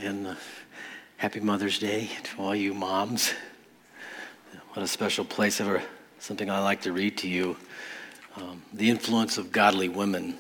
and happy Mother's Day to all you moms. What a special place, ever something I like to read to you. The influence of godly women.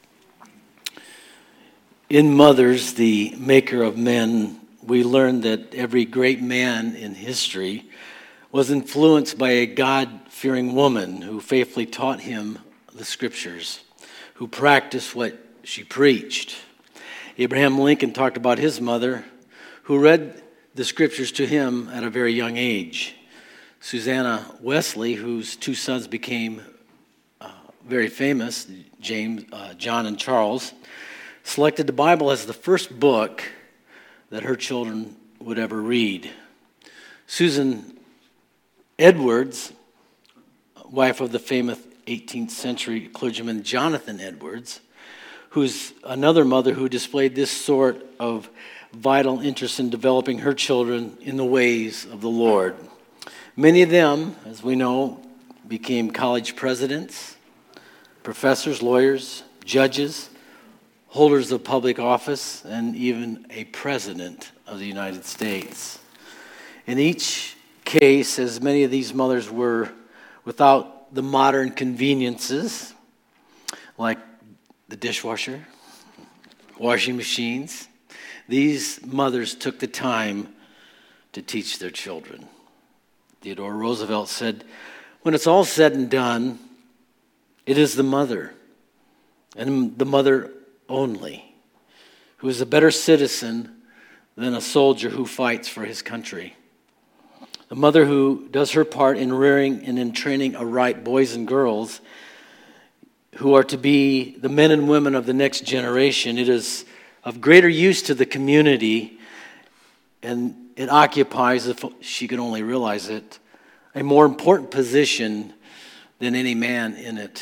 In Mothers, the maker of men, we learn that every great man in history was influenced by a God-fearing woman who faithfully taught him the scriptures, who practiced what she preached. Abraham Lincoln talked about his mother, who read the scriptures to him at a very young age. Susanna Wesley, whose two sons became very famous, John and Charles, selected the Bible as the first book that her children would ever read. Susan Edwards, wife of the famous 18th century clergyman Jonathan Edwards, who's another mother who displayed this sort of vital interest in developing her children in the ways of the Lord. Many of them, as we know, became college presidents, professors, lawyers, judges, holders of public office, and even a president of the United States. In each case, as many of these mothers were without the modern conveniences like the dishwasher, washing machines, these mothers took the time to teach their children. Theodore Roosevelt said, "When it's all said and done, it is the mother, and the mother only, who is a better citizen than a soldier who fights for his country. The mother who does her part in rearing and in training aright boys and girls who are to be the men and women of the next generation. It is of greater use to the community, and it occupies, if she could only realize it, a more important position than any man in it.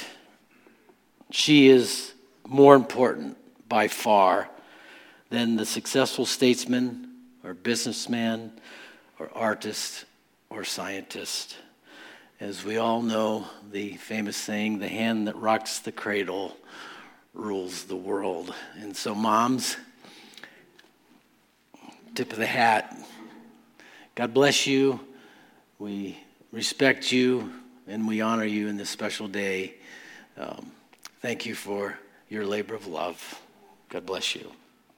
She is more important by far than the successful statesman or businessman or artist or scientist. As we all know, the famous saying, the hand that rocks the cradle rules the world. And so moms, tip of the hat. God bless you. We respect you and we honor you in this special day. Thank you for your labor of love. God bless you.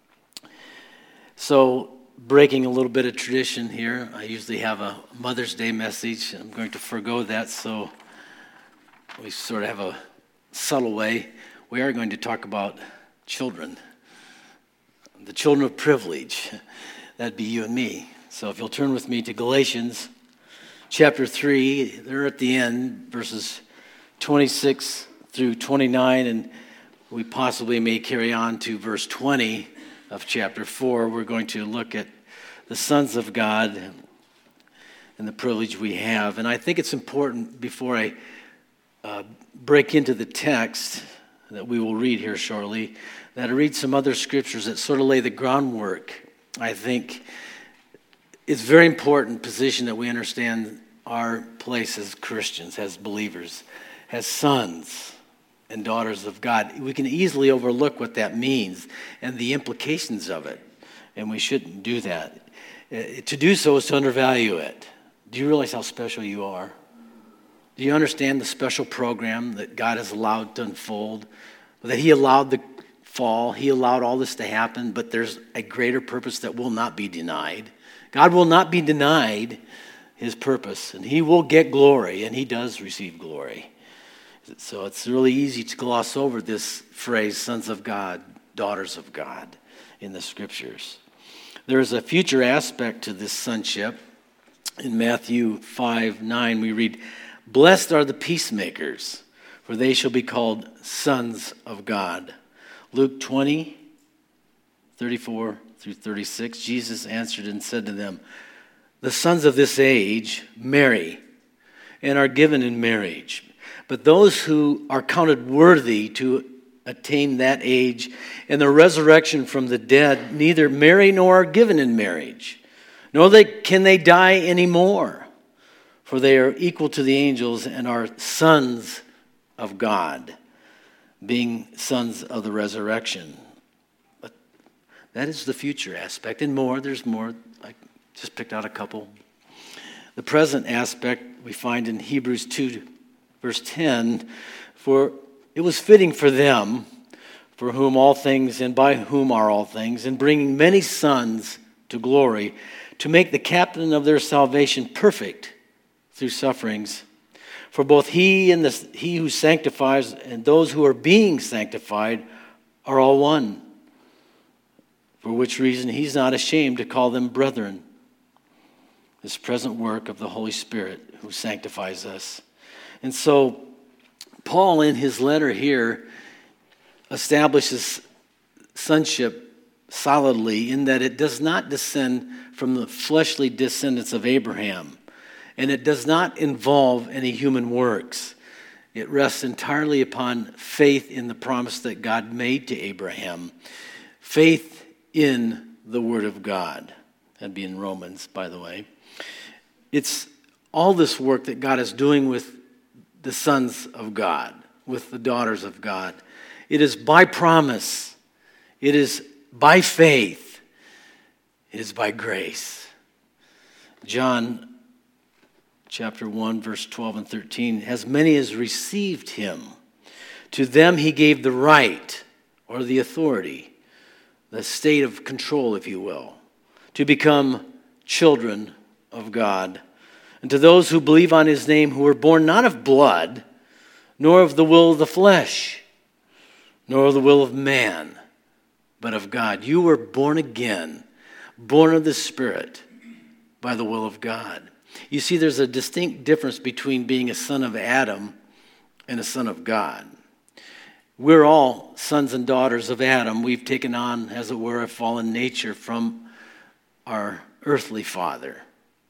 So, breaking a little bit of tradition here, I usually have a Mother's Day message. I'm going to forgo that, so we sort of have a subtle way. We are going to talk about children, the children of privilege. That'd be you and me. So if you'll turn with me to Galatians chapter 3, they're at the end, verses 26 through 29, and we possibly may carry on to verse 20 of chapter 4. We're going to look at the sons of God and the privilege we have. And I think it's important, before I break into the text that we will read here shortly, that I read some other scriptures that sort of lay the groundwork. I think it's very important position that we understand our place as Christians, as believers, as sons and daughters of God. We can easily overlook what that means and the implications of it, and we shouldn't do that. To do so is to undervalue it. Do you realize how special you are? Do you understand the special program that God has allowed to unfold? That He allowed the fall, He allowed all this to happen, but there's a greater purpose that will not be denied. God will not be denied His purpose, and He will get glory, and He does receive glory. So it's really easy to gloss over this phrase, sons of God, daughters of God, in the scriptures. There is a future aspect to this sonship. In Matthew 5:9, we read, "Blessed are the peacemakers, for they shall be called sons of God." Luke 20:34 through 36, Jesus answered and said to them, "The sons of this age marry and are given in marriage. But those who are counted worthy to attain that age and the resurrection from the dead neither marry nor are given in marriage, nor can they die anymore, for they are equal to the angels and are sons of God, being sons of the resurrection." But That is the future aspect. And more, there's more. I just picked out a couple. The present aspect we find in Hebrews 2, verse 10, for it was fitting for them, for whom all things and by whom are all things, in bringing many sons to glory, to make the captain of their salvation perfect through sufferings. For both he and he who sanctifies and those who are being sanctified are all one, for which reason he's not ashamed to call them brethren. This present work of the Holy Spirit who sanctifies us. And so Paul in his letter here establishes sonship solidly in that it does not descend from the fleshly descendants of Abraham, and it does not involve any human works. It rests entirely upon faith in the promise that God made to Abraham. Faith in the Word of God. That'd be in Romans, by the way. It's all this work that God is doing with the sons of God, with the daughters of God. It is by promise. It is by faith. It is by grace. John chapter 1, verse 12 and 13, as many as received him, to them he gave the right or the authority, the state of control, if you will, to become children of God. And to those who believe on his name, who were born not of blood, nor of the will of the flesh, nor of the will of man, but of God. You were born again, born of the Spirit, by the will of God. You see, there's a distinct difference between being a son of Adam and a son of God. We're all sons and daughters of Adam. We've taken on, as it were, a fallen nature from our earthly father.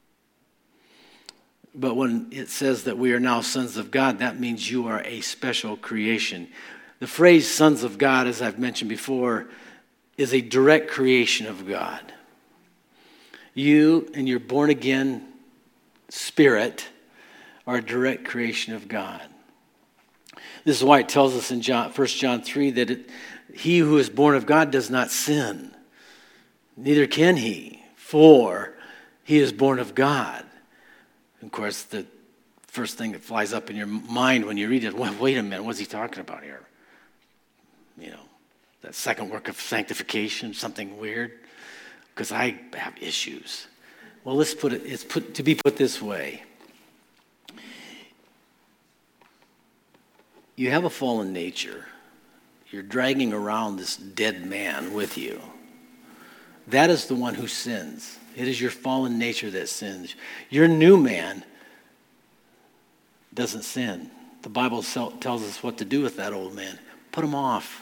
But when it says that we are now sons of God, that means you are a special creation. The phrase sons of God, as I've mentioned before, is a direct creation of God. You and your born-again spirit are a direct creation of God. This is why it tells us in 1 John 3 that he who is born of God does not sin. Neither can he, for he is born of God. Of course, the first thing that flies up in your mind when you read it, well, wait a minute, what's he talking about here? You know, that second work of sanctification, something weird? Because I have issues. Well, it's to be put this way. You have a fallen nature. You're dragging around this dead man with you. That is the one who sins. It is your fallen nature that sins. Your new man doesn't sin. The Bible tells us what to do with that old man. Put him off.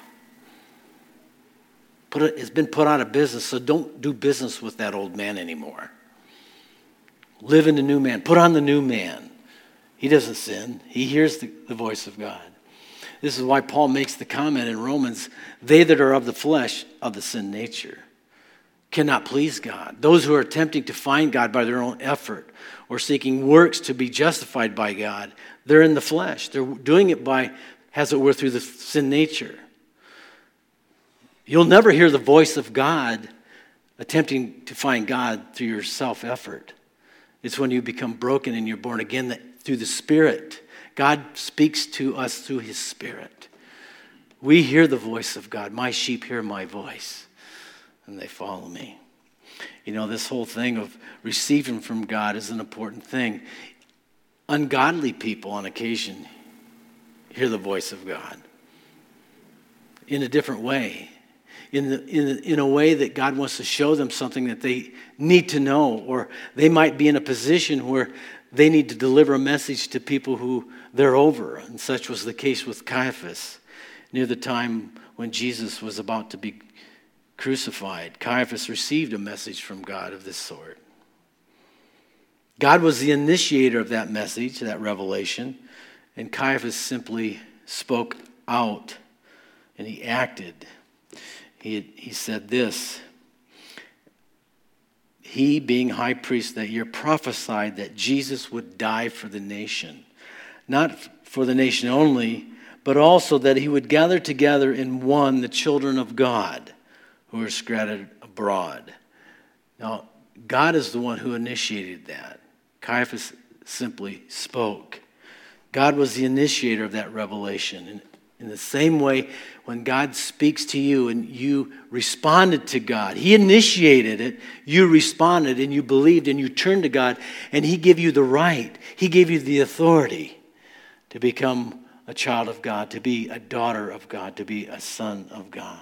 It's been put out of business, so don't do business with that old man anymore. Live in the new man. Put on the new man. He doesn't sin. He hears the voice of God. This is why Paul makes the comment in Romans, they that are of the flesh, of the sin nature, cannot please God. Those who are attempting to find God by their own effort or seeking works to be justified by God, they're in the flesh. They're doing it by, as it were, through the sin nature. You'll never hear the voice of God attempting to find God through your self-effort. It's when you become broken and you're born again that through the Spirit. God speaks to us through his Spirit. We hear the voice of God. My sheep hear my voice, and they follow me. You know, this whole thing of receiving from God is an important thing. Ungodly people on occasion hear the voice of God in a different way. In a way that God wants to show them something that they need to know, or they might be in a position where they need to deliver a message to people who they're over. And such was the case with Caiaphas. Near the time when Jesus was about to be crucified, Caiaphas received a message from God of this sort. God was the initiator of that message, that revelation, and Caiaphas simply spoke out and he acted. He said this, he being high priest that year prophesied that Jesus would die for the nation, not for the nation only, but also that he would gather together in one the children of God who are scattered abroad. Now, God is the one who initiated that. Caiaphas simply spoke. God was the initiator of that revelation. And in the same way, when God speaks to you and you responded to God, He initiated it, you responded and you believed and you turned to God, and He gave you the right, He gave you the authority to become a child of God, to be a daughter of God, to be a son of God.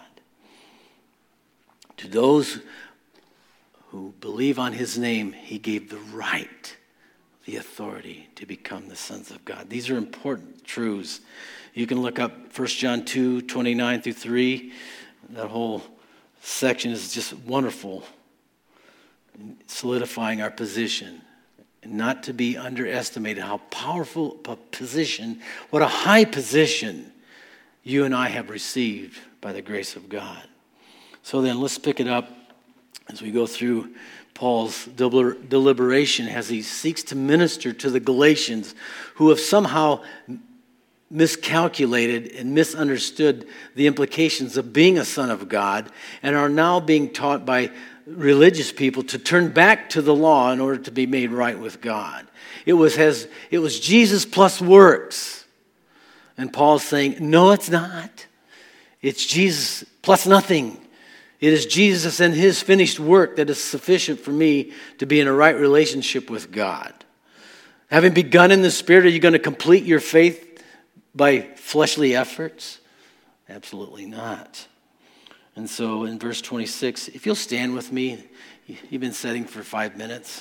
To those who believe on His name, He gave the right, the authority to become the sons of God. These are important truths. You can look up 1 John 2, 29 through 3. That whole section is just wonderful, solidifying our position. And not to be underestimated how powerful a position, what a high position you and I have received by the grace of God. So then let's pick it up as we go through Paul's deliberation as he seeks to minister to the Galatians who have somehow miscalculated and misunderstood the implications of being a son of God and are now being taught by religious people to turn back to the law in order to be made right with God. It was Jesus plus works. And Paul's saying, no, it's not. It's Jesus plus nothing. It is Jesus and His finished work that is sufficient for me to be in a right relationship with God. Having begun in the Spirit, are you going to complete your faith by fleshly efforts? Absolutely not. And so in verse 26, if you'll stand with me, you've been sitting for 5 minutes.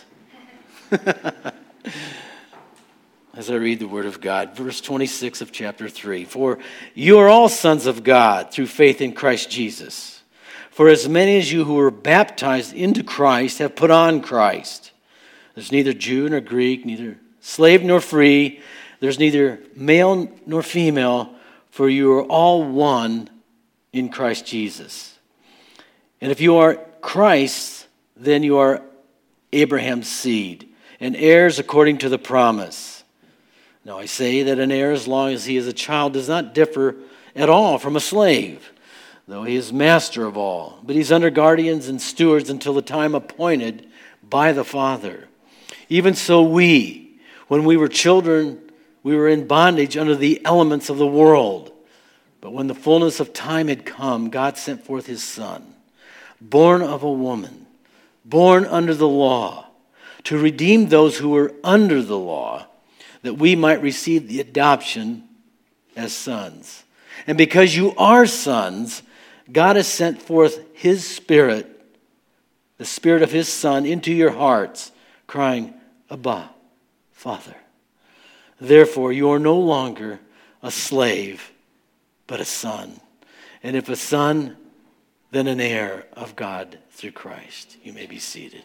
As I read the Word of God, verse 26 of chapter 3. For you are all sons of God through faith in Christ Jesus. For as many as you who were baptized into Christ have put on Christ. There's neither Jew nor Greek, neither slave nor free. There's neither male nor female, for you are all one in Christ Jesus. And if you are Christ, then you are Abraham's seed, and heirs according to the promise. Now I say that an heir, as long as he is a child, does not differ at all from a slave, though he is master of all. But he's under guardians and stewards until the time appointed by the Father. Even so we, when we were children, we were in bondage under the elements of the world. But when the fullness of time had come, God sent forth His Son, born of a woman, born under the law, to redeem those who were under the law, that we might receive the adoption as sons. And because you are sons, God has sent forth His Spirit, the Spirit of His Son, into your hearts, crying, Abba, Father. Therefore, you are no longer a slave, but a son. And if a son, then an heir of God through Christ. You may be seated.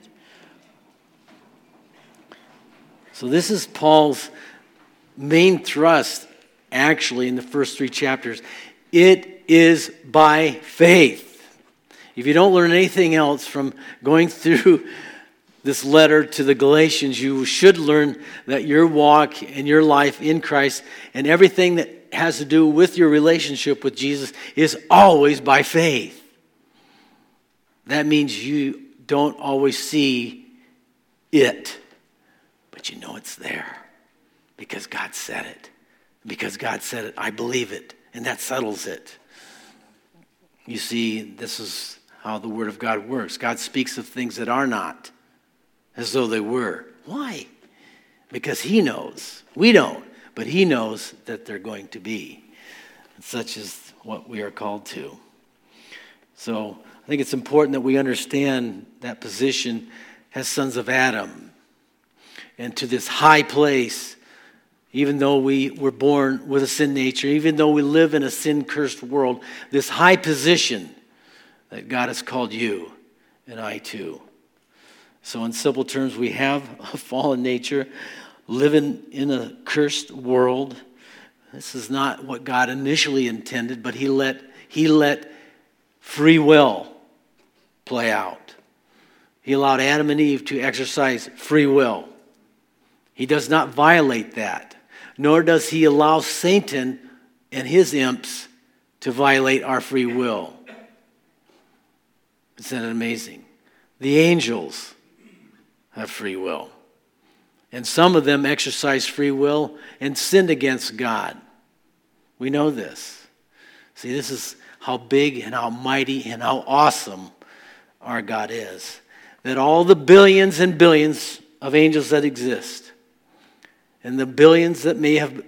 So this is Paul's main thrust, actually, in the first 3 chapters. It is by faith. If you don't learn anything else from going through this letter to the Galatians, you should learn that your walk and your life in Christ and everything that has to do with your relationship with Jesus is always by faith. That means you don't always see it, but you know it's there because God said it. Because God said it, I believe it, and that settles it. You see, this is how the Word of God works. God speaks of things that are not as though they were. Why? Because He knows. We don't, but He knows that they're going to be. And such is what we are called to. So I think it's important that we understand that position as sons of Adam. And to this high place, even though we were born with a sin nature, even though we live in a sin-cursed world, this high position that God has called you and I too. So in simple terms, we have a fallen nature, living in a cursed world. This is not what God initially intended, but He let free will play out. He allowed Adam and Eve to exercise free will. He does not violate that, nor does He allow Satan and his imps to violate our free will. Isn't that amazing? The angels have free will. And some of them exercised free will and sinned against God. We know this. See, this is how big and how mighty and how awesome our God is. That all the billions and billions of angels that exist, and the billions that may have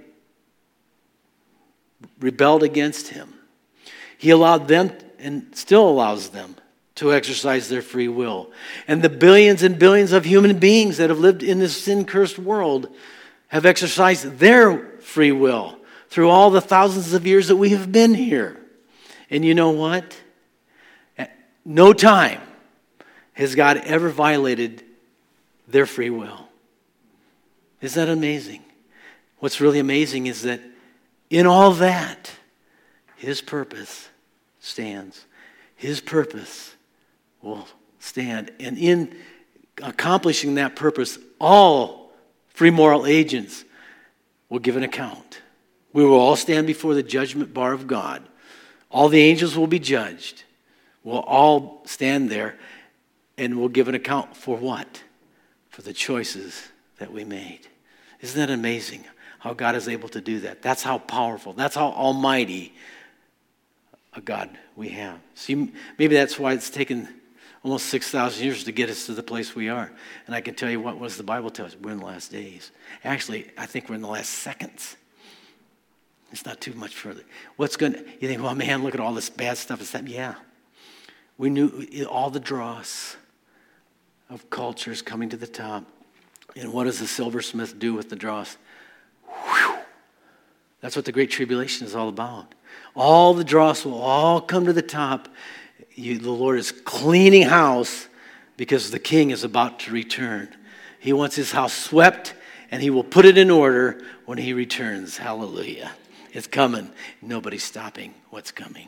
rebelled against him, he allowed them and still allows them to exercise their free will. And the billions and billions of human beings that have lived in this sin-cursed world have exercised their free will through all the thousands of years that we have been here. And you know what? At no time has God ever violated their free will. Isn't that amazing? What's really amazing is that in all that, his purpose stands. His purpose will stand. And in accomplishing that purpose, all free moral agents will give an account. We will all stand before the judgment bar of God. All the angels will be judged. We'll all stand there and we'll give an account for what? For the choices that we made. Isn't that amazing how God is able to do that? That's how powerful, that's how almighty a God we have. See, maybe that's why it's taken almost 6,000 years to get us to the place we are. And I can tell you what was the Bible tells us. We're in the last days. Actually, I think we're in the last seconds. It's not too much further. You think, well, man, look at all this bad stuff. Is that? Yeah. We knew all the dross of cultures coming to the top. And what does the silversmith do with the dross? Whew. That's what the Great Tribulation is all about. All the dross will all come to the top. The Lord is cleaning house because the king is about to return. He wants his house swept, and he will put it in order when he returns. Hallelujah. It's coming. Nobody's stopping what's coming.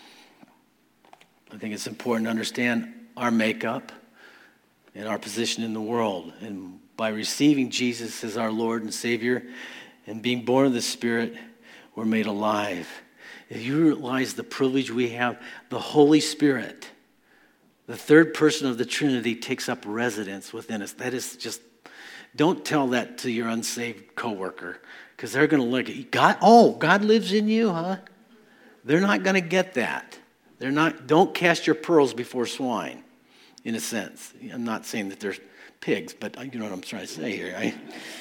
I think it's important to understand our makeup and our position in the world. And by receiving Jesus as our Lord and Savior and being born of the Spirit, we're made alive. If you realize the privilege we have, the Holy Spirit, the third person of the Trinity, takes up residence within us. That is just, don't tell that to your unsaved coworker, because they're going to look at you. God lives in you, huh? They're not going to get that. Don't cast your pearls before swine, in a sense. I'm not saying that they're pigs, but you know what I'm trying to say here, right?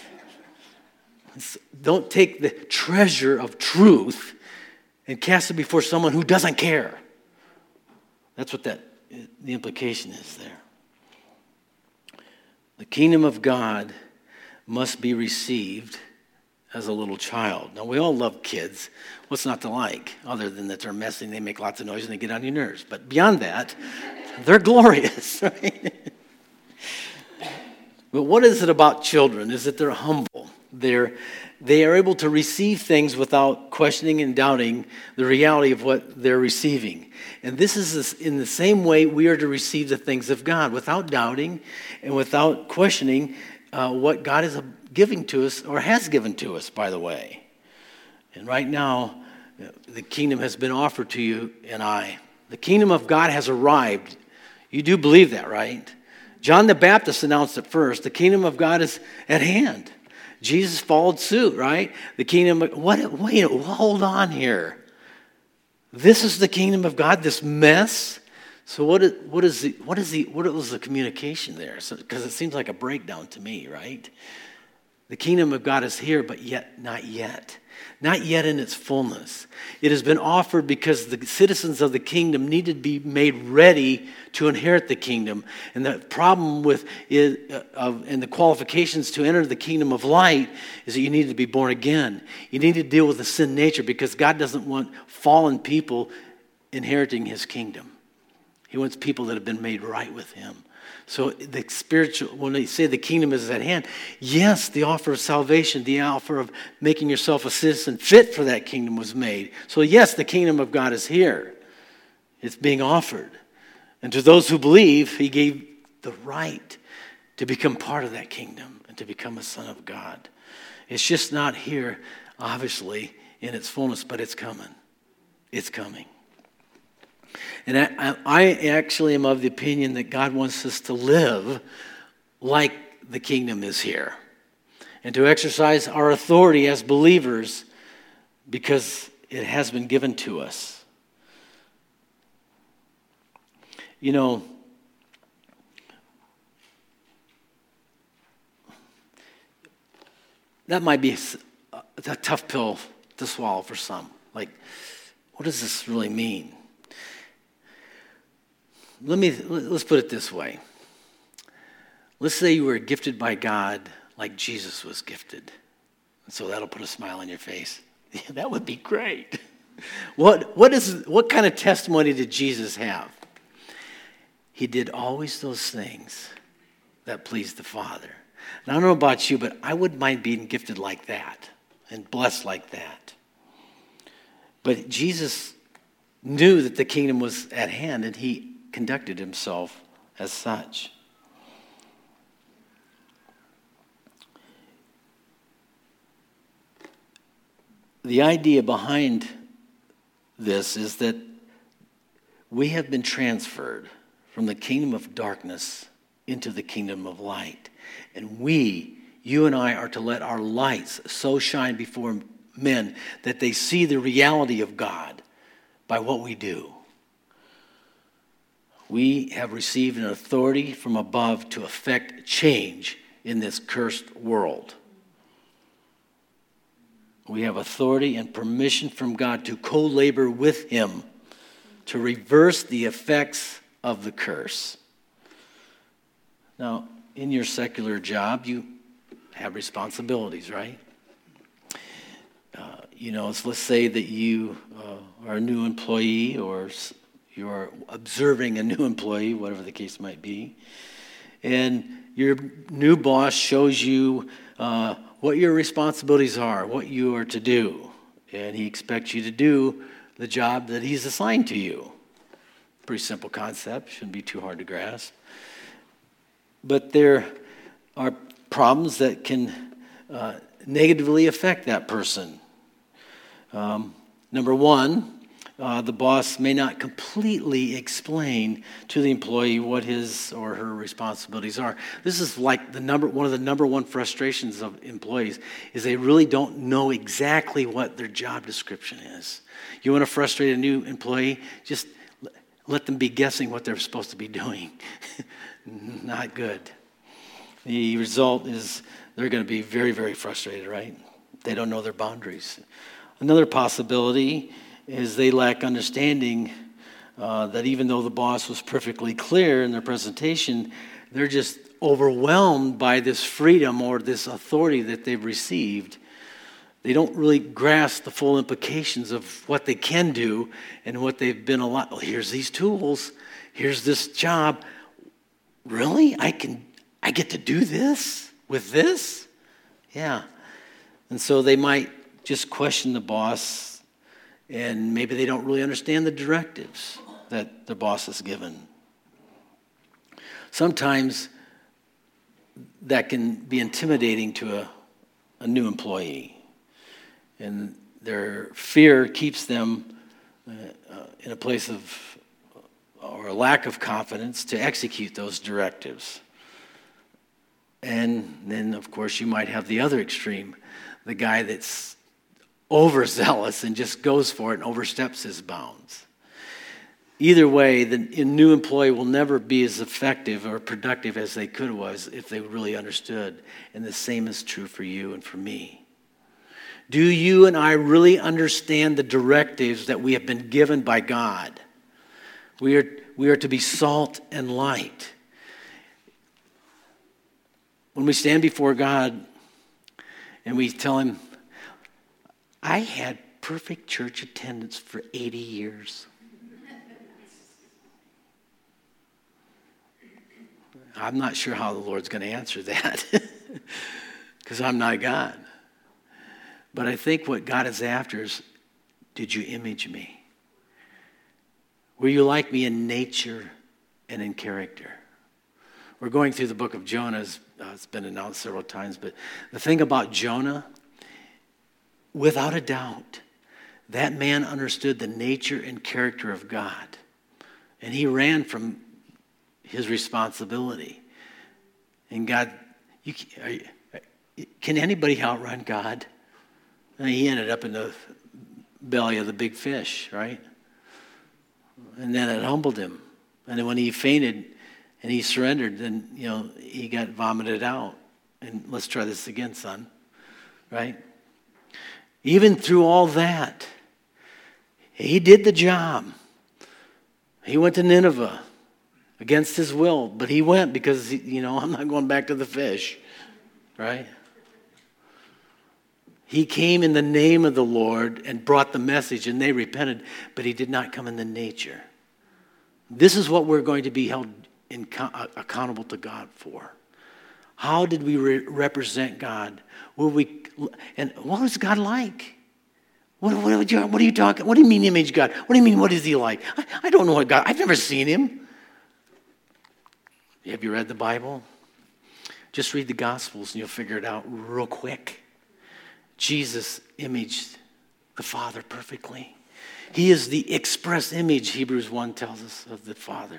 Don't take the treasure of truth and cast it before someone who doesn't care. That's what the implication is there. The kingdom of God must be received as a little child. Now, we all love kids. What's not to like? Other than that they're messy and they make lots of noise and they get on your nerves. But beyond that, they're glorious, right? But what is it about children? Is that they're humble. They are able to receive things without questioning and doubting the reality of what they're receiving. And this is in the same way we are to receive the things of God, without doubting and without questioning what God is giving to us, or has given to us, by the way. And right now, the kingdom has been offered to you and I. The kingdom of God has arrived. You do believe that, right? John the Baptist announced it first. The kingdom of God is at hand. Jesus followed suit, right? The kingdom. Wait, hold on here. This is the kingdom of God. This mess. So what was the communication there? Because it seems like a breakdown to me, right? The kingdom of God is here, but yet not yet. Not yet in its fullness. It has been offered because the citizens of the kingdom need to be made ready to inherit the kingdom. And the problem and the qualifications to enter the kingdom of light is that you need to be born again. You need to deal with the sin nature, because God doesn't want fallen people inheriting his kingdom. He wants people that have been made right with him. So the spiritual, when they say the kingdom is at hand, yes, the offer of salvation, the offer of making yourself a citizen fit for that kingdom was made. So yes, the kingdom of God is here. It's being offered. And to those who believe, he gave the right to become part of that kingdom and to become a son of God. It's just not here, obviously, in its fullness, but it's coming. It's coming. And I actually am of the opinion that God wants us to live like the kingdom is here and to exercise our authority as believers because it has been given to us. You know, that might be a tough pill to swallow for some. Like, what does this really mean? Let's put it this way. Let's say you were gifted by God like Jesus was gifted. And so that'll put a smile on your face. Yeah, that would be great. What kind of testimony did Jesus have? He did always those things that pleased the Father. And I don't know about you, but I wouldn't mind being gifted like that and blessed like that. But Jesus knew that the kingdom was at hand, and he conducted himself as such. The idea behind this is that we have been transferred from the kingdom of darkness into the kingdom of light. And you and I, are to let our lights so shine before men that they see the reality of God by what we do. We have received an authority from above to effect change in this cursed world. We have authority and permission from God to co-labor with him to reverse the effects of the curse. Now, in your secular job, you have responsibilities, right? Let's say that you are a new employee, or you're observing a new employee, whatever the case might be, and your new boss shows you what your responsibilities are, what you are to do, and he expects you to do the job that he's assigned to you. Pretty simple concept, shouldn't be too hard to grasp. But there are problems that can negatively affect that person. Number one, the boss may not completely explain to the employee what his or her responsibilities are. This is like one of the number one frustrations of employees is they really don't know exactly what their job description is. You want to frustrate a new employee? Just let them be guessing what they're supposed to be doing. Not good. The result is they're going to be very, very frustrated, right? They don't know their boundaries. Another possibility is they lack understanding that even though the boss was perfectly clear in their presentation, they're just overwhelmed by this freedom or this authority that they've received. They don't really grasp the full implications of what they can do and what they've been allowed. Well, here's these tools. Here's this job. Really? I get to do this with this? Yeah. And so they might just question the boss, and maybe they don't really understand the directives that the boss has given. Sometimes that can be intimidating to a new employee. And their fear keeps them in a place of, or a lack of confidence to execute those directives. And then, of course, you might have the other extreme, the guy that's overzealous and just goes for it and oversteps his bounds. Either way, the new employee will never be as effective or productive as they could have if they really understood. And the same is true for you and for me. Do you and I really understand the directives that we have been given by God? We are to be salt and light. When we stand before God and we tell him, I had perfect church attendance for 80 years. I'm not sure how the Lord's going to answer that because I'm not God. But I think what God is after is, did you image me? Were you like me in nature and in character? We're going through the book of Jonah. It's been announced several times. But the thing about Jonah, without a doubt, that man understood the nature and character of God. And he ran from his responsibility. And God, can anybody outrun God? And he ended up in the belly of the big fish, right? And then it humbled him. And then when he fainted and he surrendered, then, he got vomited out. And let's try this again, son, right? Even through all that, he did the job. He went to Nineveh against his will, but he went because, I'm not going back to the fish, right? He came in the name of the Lord and brought the message, and they repented, but he did not come in the nature. This is what we're going to be held accountable to God for. How did we represent God? And what was God like? What are you talking? What do you mean image God? What do you mean, what is he like? I don't know what God, I've never seen him. Have you read the Bible? Just read the Gospels and you'll figure it out real quick. Jesus imaged the Father perfectly. He is the express image, Hebrews 1 tells us, of the Father.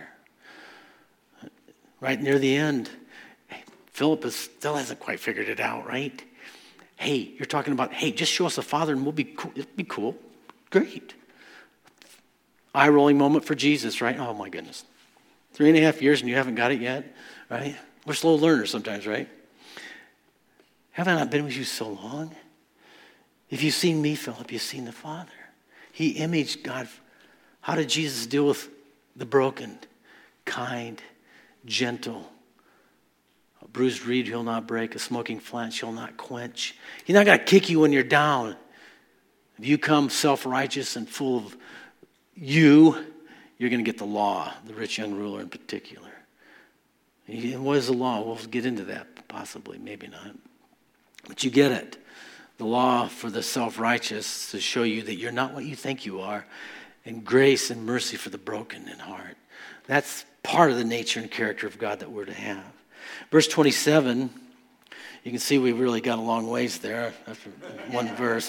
Right near the end, Philip still hasn't quite figured it out, right? Hey, you're talking about, just show us the Father and we'll be cool. It'll be cool. Great. Eye-rolling moment for Jesus, right? Oh, my goodness. 3.5 years and you haven't got it yet, right? We're slow learners sometimes, right? Haven't I been with you so long? If you've seen me, Philip, you've seen the Father. He imaged God. How did Jesus deal with the broken? Kind, gentle. A bruised reed he'll not break, a smoking flint shall not quench. He's not going to kick you when you're down. If you come self-righteous and full of you're going to get the law, the rich young ruler in particular. And what is the law? We'll get into that possibly, maybe not. But you get it. The law for the self-righteous to show you that you're not what you think you are, and grace and mercy for the broken in heart. That's part of the nature and character of God that we're to have. Verse 27, you can see we really got a long ways there after one verse.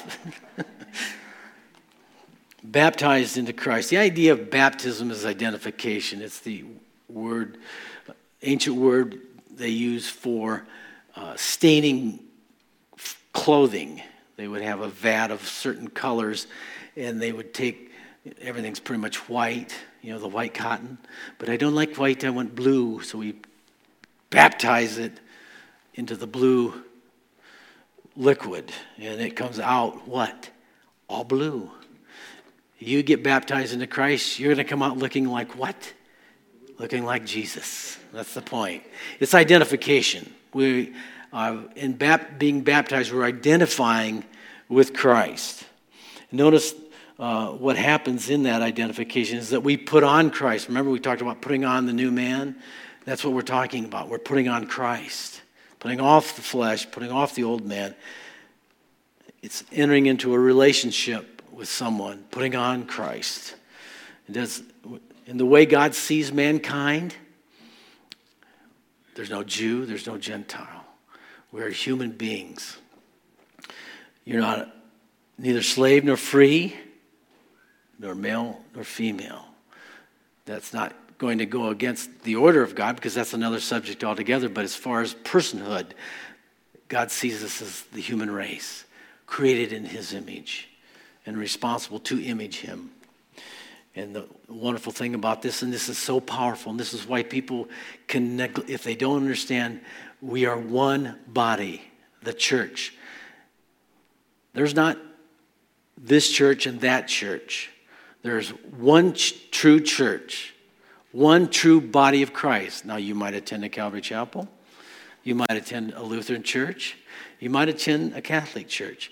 Baptized into Christ. The idea of baptism is identification. It's the ancient word they use for staining clothing. They would have a vat of certain colors, and they would take, everything's pretty much white, the white cotton. But I don't like white, I want blue, so we baptize it into the blue liquid, and it comes out what? All blue. You get baptized into Christ, you're going to come out looking like what? Looking like Jesus. That's the point. It's identification. We in being baptized, we're identifying with Christ. Notice what happens in that identification is that we put on Christ. Remember we talked about putting on the new man? That's what we're talking about. We're putting on Christ. Putting off the flesh, putting off the old man. It's entering into a relationship with someone, putting on Christ. In the way God sees mankind, there's no Jew, there's no Gentile. We're human beings. You're not neither slave nor free, nor male nor female. That's not going to go against the order of God because that's another subject altogether. But as far as personhood, God sees us as the human race, created in his image and responsible to image him. And the wonderful thing about this, and this is so powerful, and this is why people can, if they don't understand, we are one body, the church. There's not this church and that church. There's one true church, one true body of Christ. Now, you might attend a Calvary Chapel. You might attend a Lutheran church. You might attend a Catholic church.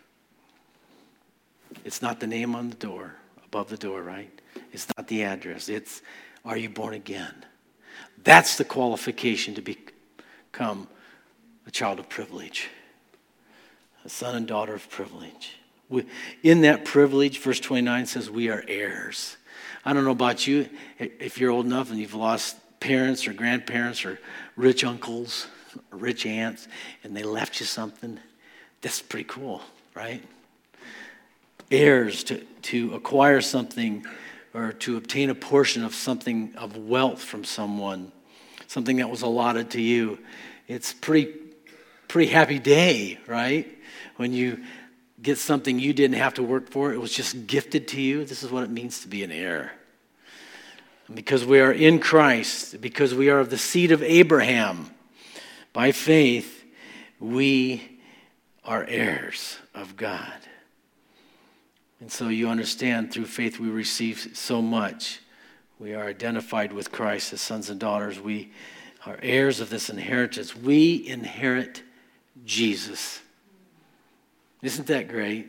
It's not the name on the door, above the door, right? It's not the address. It's, are you born again? That's the qualification to become a child of privilege, a son and daughter of privilege. In that privilege, verse 29 says we are heirs. I don't know about you, if you're old enough and you've lost parents or grandparents or rich uncles or rich aunts and they left you something, that's pretty cool, right? Heirs, to acquire something or to obtain a portion of something of wealth from someone, something that was allotted to you. It's pretty happy day, right? When you get something you didn't have to work for, it was just gifted to you. This is what it means to be an heir. And because we are in Christ, because we are of the seed of Abraham, by faith, we are heirs of God. And so you understand, through faith we receive so much. We are identified with Christ as sons and daughters. We are heirs of this inheritance. We inherit Jesus. Isn't that great?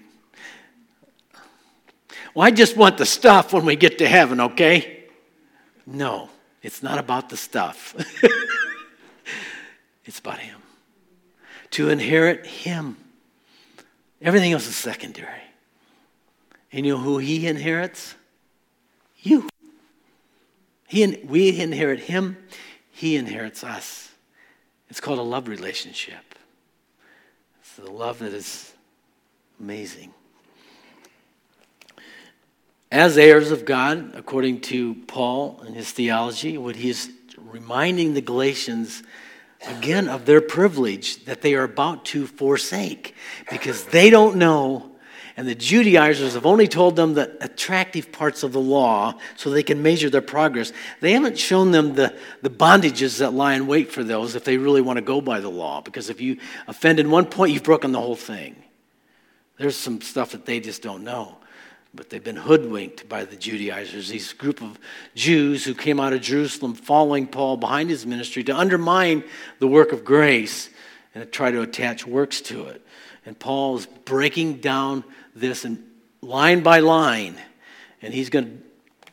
Well, I just want the stuff when we get to heaven, okay? No, it's not about the stuff. It's about Him. To inherit Him. Everything else is secondary. And you know who He inherits? You. We inherit Him. He inherits us. It's called a love relationship. It's the love that is amazing. As heirs of God, according to Paul and his theology, what he is reminding the Galatians again of their privilege that they are about to forsake, because they don't know, and the Judaizers have only told them the attractive parts of the law so they can measure their progress. They haven't shown them the bondages that lie in wait for those if they really want to go by the law, because if you offend in one point, you've broken the whole thing. There's some stuff that they just don't know. But they've been hoodwinked by the Judaizers, these group of Jews who came out of Jerusalem following Paul behind his ministry to undermine the work of grace and to try to attach works to it. And Paul is breaking down this and line by line, and he's going to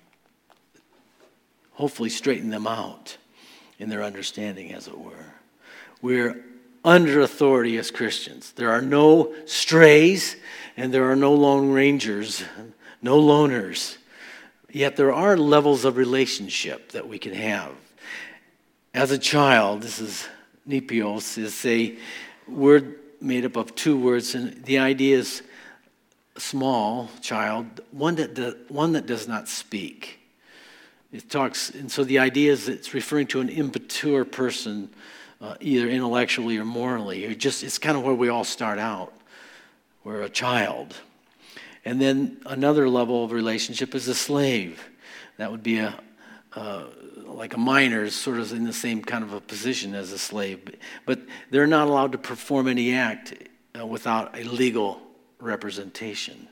hopefully straighten them out in their understanding, as it were. We're under authority as Christians. There are no strays, and there are no lone rangers, no loners. Yet there are levels of relationship that we can have. As a child, this is nepios, is a word made up of two words, and the idea is a small child, one that does not speak. It talks, and so the idea is it's referring to an immature person, either intellectually or morally. It's kind of where we all start out. We're a child. And then another level of relationship is a slave. That would be like a minor, sort of in the same kind of a position as a slave. But they're not allowed to perform any act without a legal representation.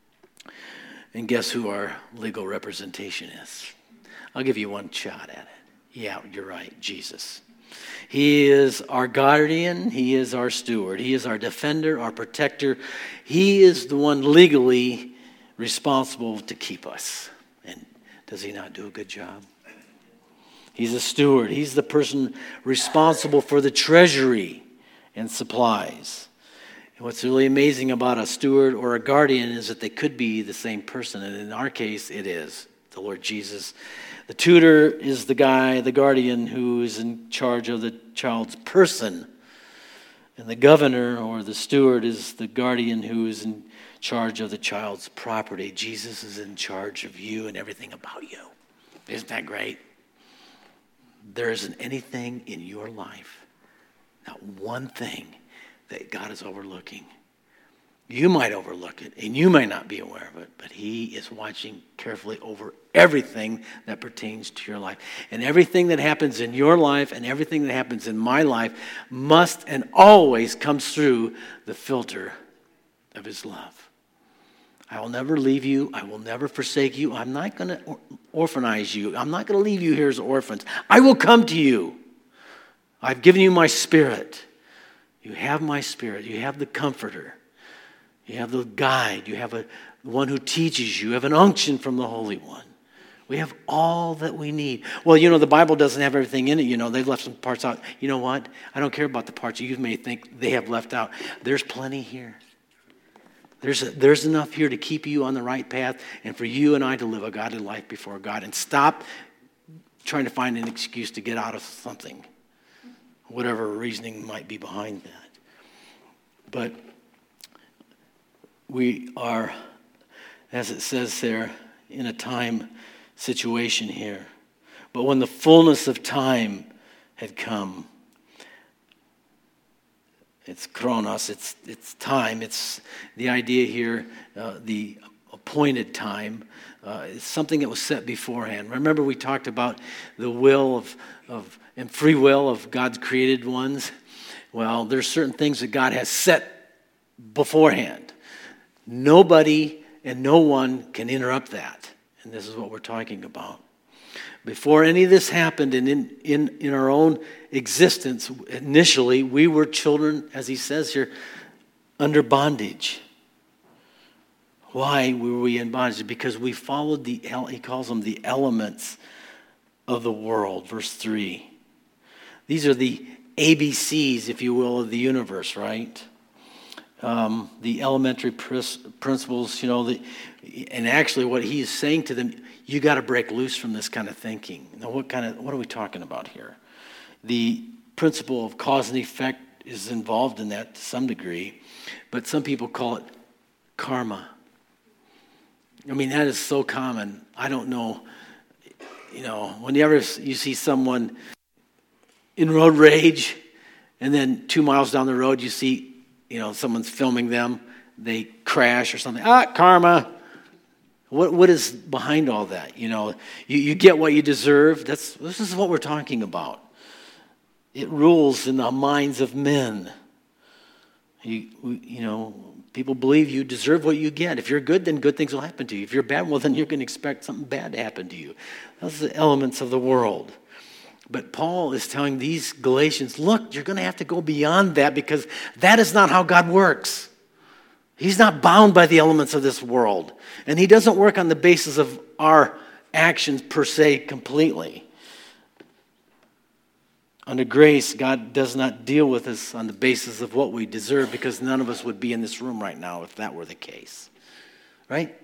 And guess who our legal representation is? I'll give you one shot at it. Yeah, you're right, Jesus. He is our guardian. He is our steward. He is our defender, our protector. He is the one legally responsible to keep us. And does he not do a good job? He's a steward. He's the person responsible for the treasury and supplies. And what's really amazing about a steward or a guardian is that they could be the same person. And in our case, it is the Lord Jesus. The tutor is the guy, the guardian, who is in charge of the child's person. And the governor or the steward is the guardian who is in charge of the child's property. Jesus is in charge of you and everything about you. Isn't that great? There isn't anything in your life, not one thing, that God is overlooking. You might overlook it, and you might not be aware of it, but he is watching carefully over everything that pertains to your life. And everything that happens in your life and everything that happens in my life must and always comes through the filter of his love. I will never leave you. I will never forsake you. I'm not going to orphanize you. I'm not going to leave you here as orphans. I will come to you. I've given you my Spirit. You have my Spirit. You have the Comforter. You have the guide. You have one who teaches you. You have an unction from the Holy One. We have all that we need. Well, the Bible doesn't have everything in it. They've left some parts out. You know what? I don't care about the parts you may think they have left out. There's plenty here. There's enough here to keep you on the right path and for you and I to live a godly life before God, and stop trying to find an excuse to get out of something, whatever reasoning might be behind that. But we are, as it says there, in a time situation here. But when the fullness of time had come, it's chronos, it's time. It's the idea here, the appointed time. It's something that was set beforehand. Remember we talked about the will of and free will of God's created ones? Well, there's certain things that God has set beforehand. Nobody and no one can interrupt that. And this is what we're talking about. Before any of this happened and in our own existence, initially, we were children, as he says here, under bondage. Why were we in bondage? Because we followed he calls them the elements of the world, verse 3. These are the ABCs, if you will, of the universe, right? The elementary principles, and actually what he's saying to them, you got to break loose from this kind of thinking. Now, what are we talking about here? The principle of cause and effect is involved in that to some degree, but some people call it karma. I mean, that is so common. I don't know, whenever you see someone in road rage, and then 2 miles down the road you see, someone's filming them, they crash or something. Karma. What is behind all that? You get what you deserve. This is what we're talking about. It rules in the minds of men. People believe you deserve what you get. If you're good, then good things will happen to you. If you're bad, well, then you're going to expect something bad to happen to you. Those are the elements of the world. But Paul is telling these Galatians, look, you're going to have to go beyond that because that is not how God works. He's not bound by the elements of this world. And he doesn't work on the basis of our actions per se completely. Under grace, God does not deal with us on the basis of what we deserve because none of us would be in this room right now if that were the case. Right?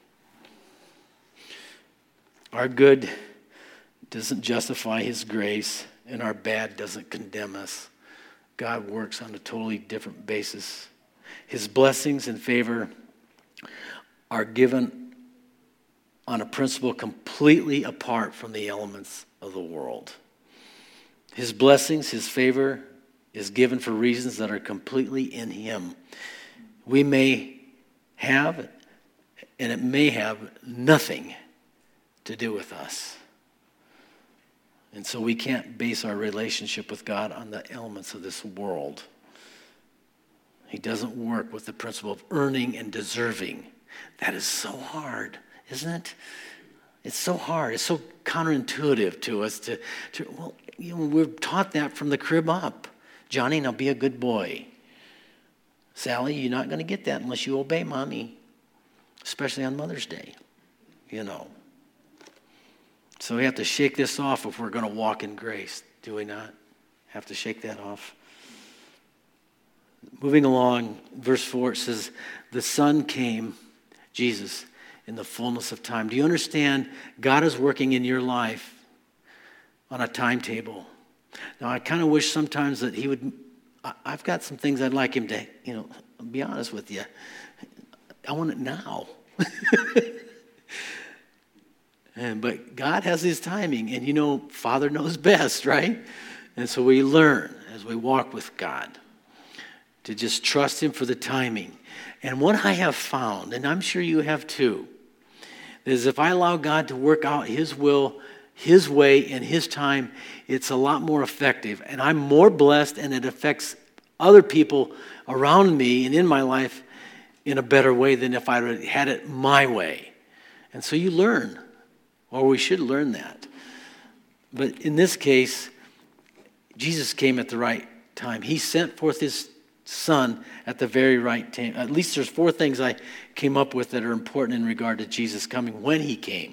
Our good doesn't justify his grace, and our bad doesn't condemn us. God works on a totally different basis. His blessings and favor are given on a principle completely apart from the elements of the world. His blessings, his favor is given for reasons that are completely in him. We may have, and it may have nothing to do with us. And so we can't base our relationship with God on the elements of this world. He doesn't work with the principle of earning and deserving. That is so hard, isn't it? It's so hard. It's so counterintuitive to us we're taught that from the crib up. Johnny, now be a good boy. Sally, you're not going to get that unless you obey mommy, especially on Mother's Day, So we have to shake this off if we're going to walk in grace, do we not? Have to shake that off. Moving along, verse 4, it says, the Son came, Jesus, in the fullness of time. Do you understand? God is working in your life on a timetable. Now, I kind of wish sometimes that he would, I've got some things I'd like him to, be honest with you. I want it now. But God has his timing, and Father knows best, right? And so we learn as we walk with God to just trust him for the timing. And what I have found, and I'm sure you have too, is if I allow God to work out his will, his way, and his time, it's a lot more effective. And I'm more blessed, and it affects other people around me and in my life in a better way than if I had it my way. And so you learn, or we should learn that. But in this case, Jesus came at the right time. He sent forth his Son at the very right time. At least there's 4 things I came up with that are important in regard to Jesus coming when he came.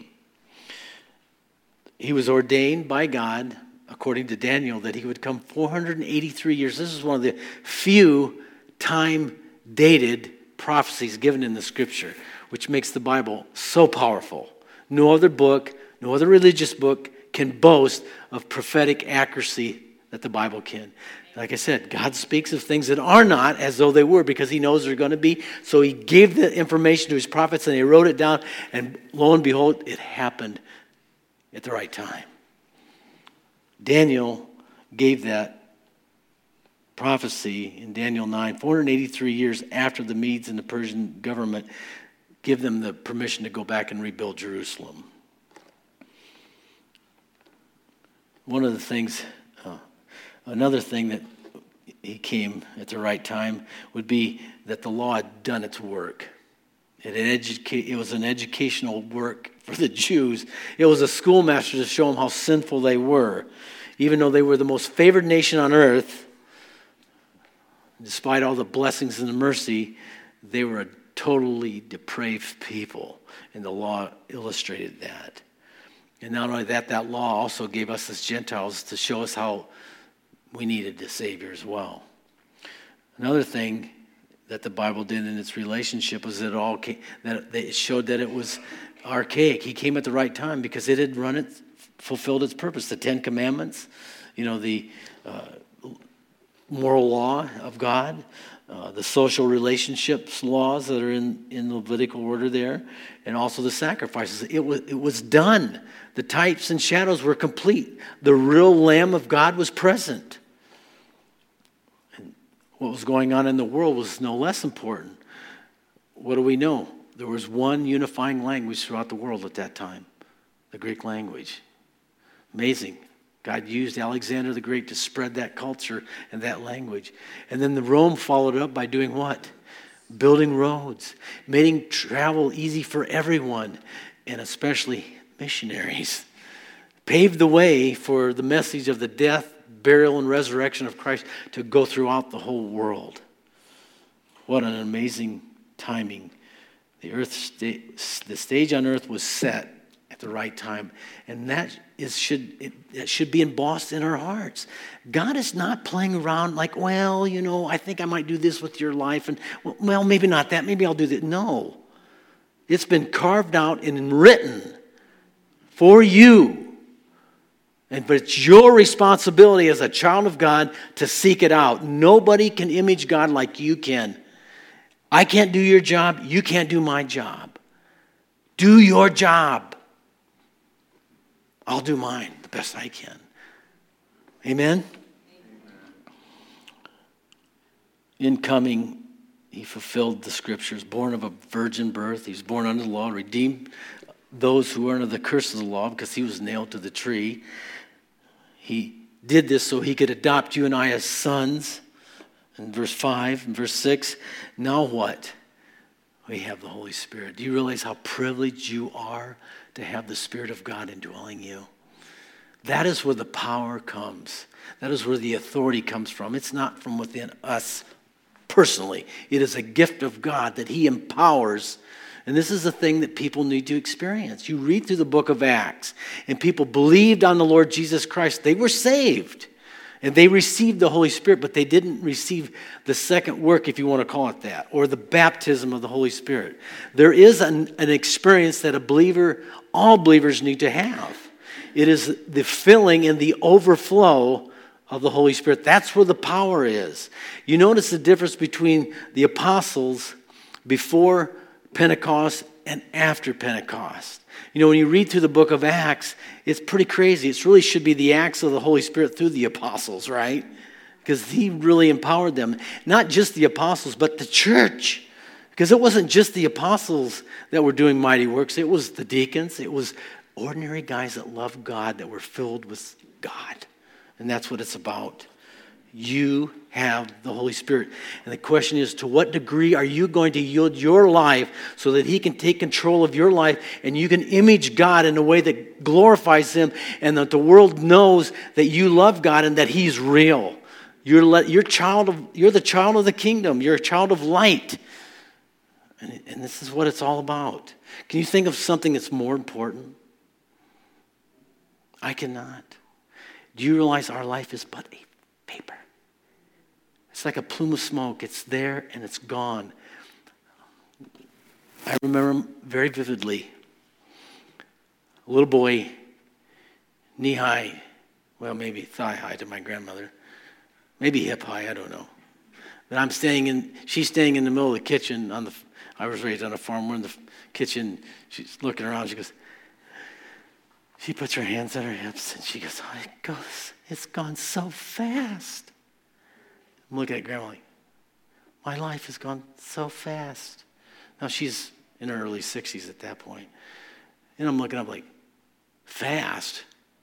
He was ordained by God, according to Daniel, that he would come 483 years. This is one of the few time-dated prophecies given in the Scripture, which makes the Bible so powerful. No other book, no other religious book can boast of prophetic accuracy that the Bible can. Like I said, God speaks of things that are not as though they were because he knows they're going to be. So he gave the information to his prophets and they wrote it down. And lo and behold, it happened at the right time. Daniel gave that prophecy in Daniel 9, 483 years after the Medes and the Persian government give them the permission to go back and rebuild Jerusalem. Another thing that he came at the right time would be that the law had done its work. It was an educational work for the Jews. It was a schoolmaster to show them how sinful they were. Even though they were the most favored nation on earth, despite all the blessings and the mercy, they were a totally depraved people. And the law illustrated that. And not only that, that law also gave us as Gentiles to show us how we needed a Savior as well. Another thing that the Bible did in its relationship was that it showed that it was archaic. He came at the right time because it had fulfilled its purpose. The Ten Commandments, the moral law of God, the social relationships laws that are in Levitical order there, and also the sacrifices. It was done. The types and shadows were complete. The real Lamb of God was present. And what was going on in the world was no less important. What do we know? There was one unifying language throughout the world at that time, the Greek language. Amazing. God used Alexander the Great to spread that culture and that language. And then the Rome followed up by doing what? Building roads, making travel easy for everyone, and especially missionaries. Paved the way for the message of the death, burial, and resurrection of Christ to go throughout the whole world. What an amazing timing. The stage on earth was set at the right time, and that should be embossed in our hearts. God is not playing around like, I think I might do this with your life, and well, maybe not that, maybe I'll do that. No, it's been carved out and written for you, but it's your responsibility as a child of God to seek it out. Nobody can image God like you can. I can't do your job, you can't do my job. Do your job. I'll do mine the best I can. Amen? In coming, he fulfilled the scriptures. Born of a virgin birth. He was born under the law. Redeemed those who were under the curse of the law because he was nailed to the tree. He did this so he could adopt you and I as sons. In verse 5 and verse 6. Now what? We have the Holy Spirit. Do you realize how privileged you are to have the Spirit of God indwelling you? That is where the power comes. That is where the authority comes from. It's not from within us personally. It is a gift of God that he empowers. And this is the thing that people need to experience. You read through the book of Acts, and people believed on the Lord Jesus Christ. They were saved. And they received the Holy Spirit, but they didn't receive the second work, if you want to call it that, or the baptism of the Holy Spirit. There is an experience that all believers need to have. It is the filling and the overflow of the Holy Spirit. That's where the power is. You notice the difference between the apostles before Pentecost and after Pentecost. When you read through the book of Acts, it's pretty crazy. It really should be the acts of the Holy Spirit through the apostles, right? Because he really empowered them. Not just the apostles, but the church. Because it wasn't just the apostles that were doing mighty works. It was the deacons. It was ordinary guys that loved God, that were filled with God. And that's what it's about. You have the Holy Spirit. And the question is, to what degree are you going to yield your life so that he can take control of your life and you can image God in a way that glorifies him and that the world knows that you love God and that he's real. You're the child of the kingdom. You're a child of light. And this is what it's all about. Can you think of something that's more important? I cannot. Do you realize our life is but a vapor? It's like a plume of smoke. It's there and it's gone. I remember very vividly a little boy, knee high, well, maybe thigh high to my grandmother, maybe hip high, I don't know. But she's staying in the middle of the kitchen I was raised on a farm. We're in the kitchen. She's looking around. She puts her hands on her hips and she goes, it's gone so fast. I'm looking at Grandma like, my life has gone so fast. Now she's in her early 60s at that point. And I'm looking up like, fast?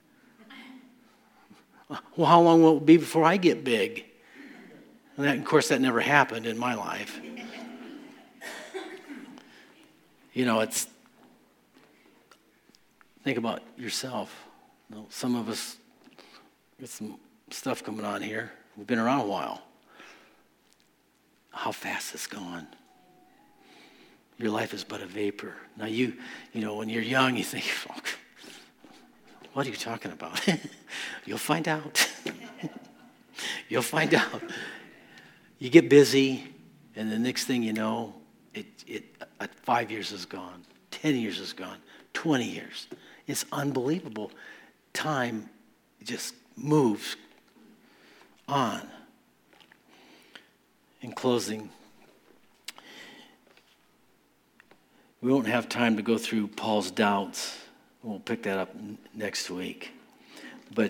Well, how long will it be before I get big? And of course, that never happened in my life. Think about yourself. Some of us got some stuff coming on here. We've been around a while. How fast it's gone. Your life is but a vapor. Now when you're young, you think, oh, what are you talking about? You'll find out. You'll find out. You get busy, and the next thing you know, 5 years is gone, 10 years is gone, 20 years. It's unbelievable. Time just moves on. In closing, we won't have time to go through Paul's doubts. We'll pick that up next week. But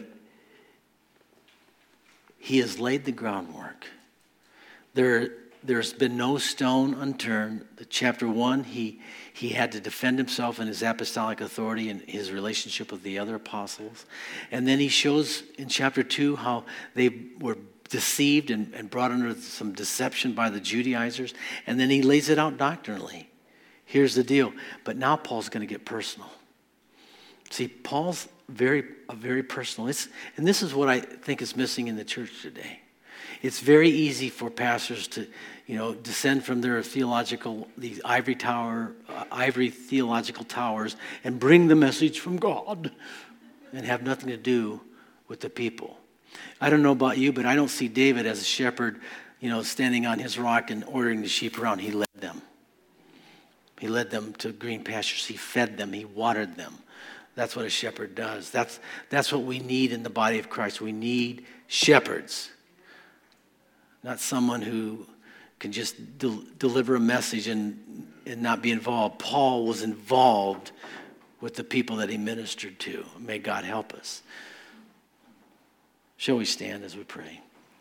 he has laid the groundwork. There's been no stone unturned. Chapter 1, he had to defend himself in his apostolic authority and his relationship with the other apostles. And then he shows in chapter 2 how they were deceived and brought under some deception by the Judaizers. And then he lays it out doctrinally. Here's the deal. But now Paul's going to get personal. See, Paul's very personal. And this is what I think is missing in the church today. It's very easy for pastors to, descend from their these ivory theological towers and bring the message from God and have nothing to do with the people. I don't know about you, but I don't see David as a shepherd, standing on his rock and ordering the sheep around. He led them. He led them to green pastures. He fed them. He watered them. That's what a shepherd does. That's what we need in the body of Christ. We need shepherds. Not someone who can just deliver a message and not be involved. Paul was involved with the people that he ministered to. May God help us. Shall we stand as we pray?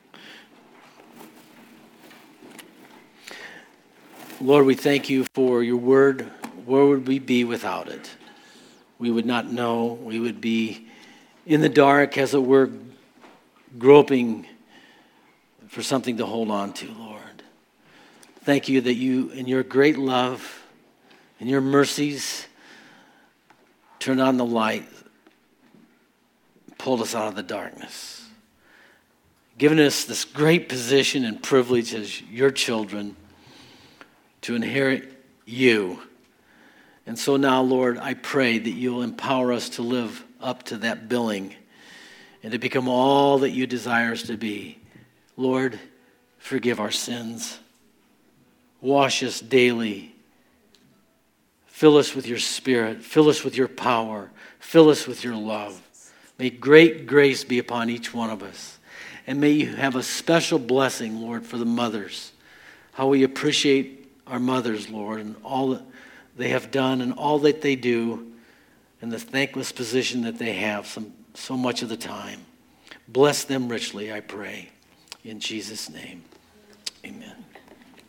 Lord, we thank you for your word. Where would we be without it? We would not know. We would be in the dark, as it were, groping for something to hold on to, Lord. Thank you that you, in your great love and your mercies, turned on the light, pulled us out of the darkness, given us this great position and privilege as your children to inherit you. And so now, Lord, I pray that you'll empower us to live up to that billing and to become all that you desire us to be. Lord, forgive our sins. Wash us daily. Fill us with your Spirit. Fill us with your power. Fill us with your love. May great grace be upon each one of us. And may you have a special blessing, Lord, for the mothers. How we appreciate our mothers, Lord, and all that they have done and all that they do and the thankless position that they have so much of the time. Bless them richly, I pray. In Jesus' name, amen.